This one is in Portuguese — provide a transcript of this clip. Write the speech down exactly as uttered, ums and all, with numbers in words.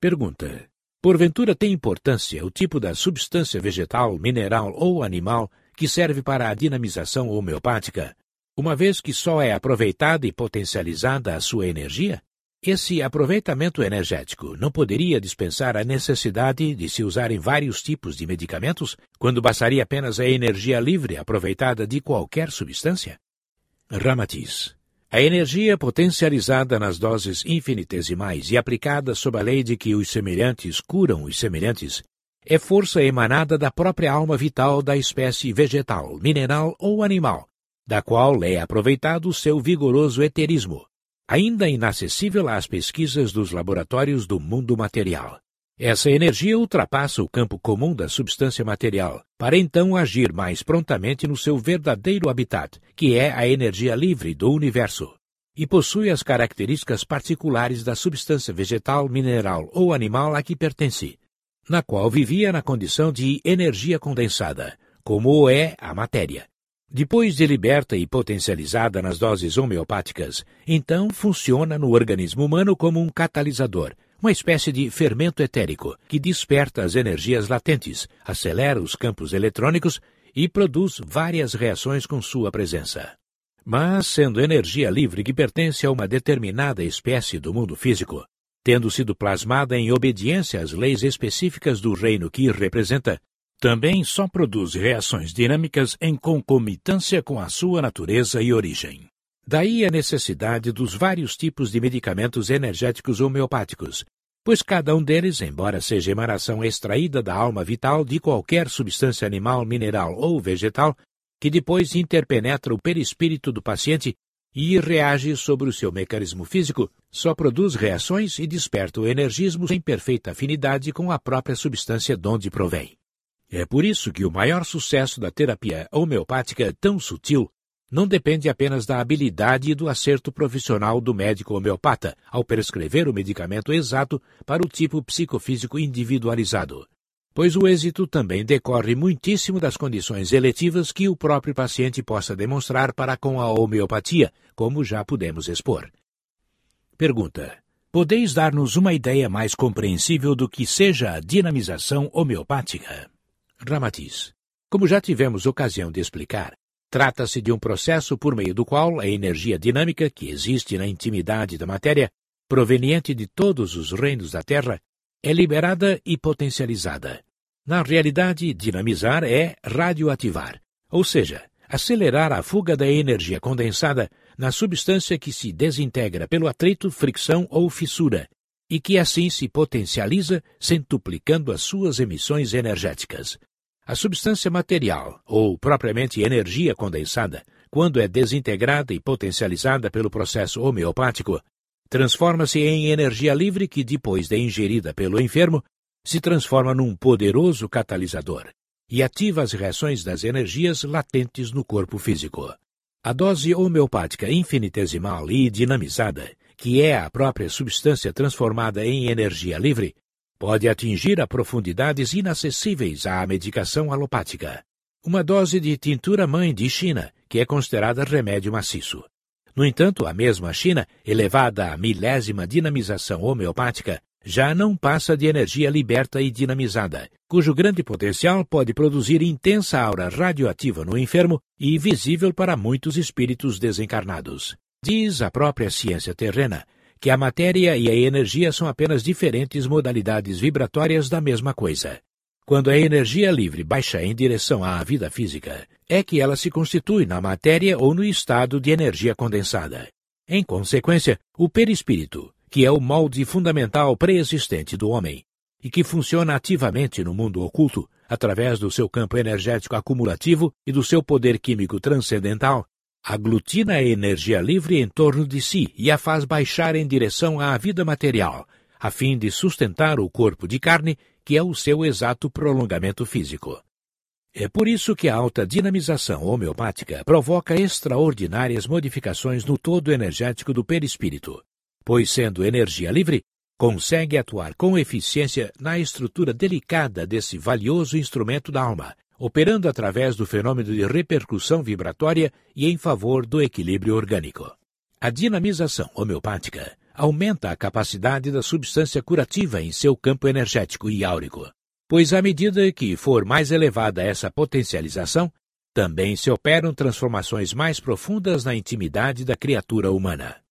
Pergunta: porventura tem importância o tipo da substância vegetal, mineral ou animal que serve para a dinamização homeopática, uma vez que só é aproveitada e potencializada a sua energia? Esse aproveitamento energético não poderia dispensar a necessidade de se usarem vários tipos de medicamentos, quando bastaria apenas a energia livre aproveitada de qualquer substância? Ramatiz: a energia potencializada nas doses infinitesimais e aplicada sob a lei de que os semelhantes curam os semelhantes é força emanada da própria alma vital da espécie vegetal, mineral ou animal, da qual é aproveitado o seu vigoroso eterismo, ainda inacessível às pesquisas dos laboratórios do mundo material. Essa energia ultrapassa o campo comum da substância material, para então agir mais prontamente no seu verdadeiro habitat, que é a energia livre do universo, e possui as características particulares da substância vegetal, mineral ou animal a que pertence, na qual vivia na condição de energia condensada, como o é a matéria. Depois de liberta e potencializada nas doses homeopáticas, então funciona no organismo humano como um catalisador, uma espécie de fermento etérico que desperta as energias latentes, acelera os campos eletrônicos e produz várias reações com sua presença. Mas, sendo energia livre que pertence a uma determinada espécie do mundo físico, tendo sido plasmada em obediência às leis específicas do reino que representa, também só produz reações dinâmicas em concomitância com a sua natureza e origem. Daí a necessidade dos vários tipos de medicamentos energéticos homeopáticos, pois cada um deles, embora seja emanação extraída da alma vital de qualquer substância animal, mineral ou vegetal, que depois interpenetra o perispírito do paciente e reage sobre o seu mecanismo físico, só produz reações e desperta o energismo em perfeita afinidade com a própria substância de onde provém. É por isso que o maior sucesso da terapia homeopática tão sutil não depende apenas da habilidade e do acerto profissional do médico homeopata ao prescrever o medicamento exato para o tipo psicofísico individualizado, pois o êxito também decorre muitíssimo das condições eletivas que o próprio paciente possa demonstrar para com a homeopatia, como já pudemos expor. Pergunta: podeis dar-nos uma ideia mais compreensível do que seja a dinamização homeopática? Ramatiz: como já tivemos ocasião de explicar, trata-se de um processo por meio do qual a energia dinâmica que existe na intimidade da matéria, proveniente de todos os reinos da Terra, é liberada e potencializada. Na realidade, dinamizar é radioativar, ou seja, acelerar a fuga da energia condensada na substância que se desintegra pelo atrito, fricção ou fissura, e que assim se potencializa, centuplicando as suas emissões energéticas. A substância material, ou propriamente energia condensada, quando é desintegrada e potencializada pelo processo homeopático, transforma-se em energia livre que, depois de ingerida pelo enfermo, se transforma num poderoso catalisador e ativa as reações das energias latentes no corpo físico. A dose homeopática infinitesimal e dinamizada, que é a própria substância transformada em energia livre, pode atingir a profundidades inacessíveis à medicação alopática. Uma dose de tintura-mãe de China, que é considerada remédio maciço. No entanto, a mesma China, elevada à milésima dinamização homeopática, já não passa de energia liberta e dinamizada, cujo grande potencial pode produzir intensa aura radioativa no enfermo e visível para muitos espíritos desencarnados. Diz a própria ciência terrena que a matéria e a energia são apenas diferentes modalidades vibratórias da mesma coisa. Quando a energia livre baixa em direção à vida física, é que ela se constitui na matéria ou no estado de energia condensada. Em consequência, o perispírito, que é o molde fundamental pré-existente do homem, e que funciona ativamente no mundo oculto, através do seu campo energético acumulativo e do seu poder químico transcendental, aglutina a energia livre em torno de si e a faz baixar em direção à vida material, a fim de sustentar o corpo de carne, que é o seu exato prolongamento físico. É por isso que a alta dinamização homeopática provoca extraordinárias modificações no todo energético do perispírito, pois, sendo energia livre, consegue atuar com eficiência na estrutura delicada desse valioso instrumento da alma, operando através do fenômeno de repercussão vibratória e em favor do equilíbrio orgânico. A dinamização homeopática aumenta a capacidade da substância curativa em seu campo energético e áurico, pois à medida que for mais elevada essa potencialização, também se operam transformações mais profundas na intimidade da criatura humana.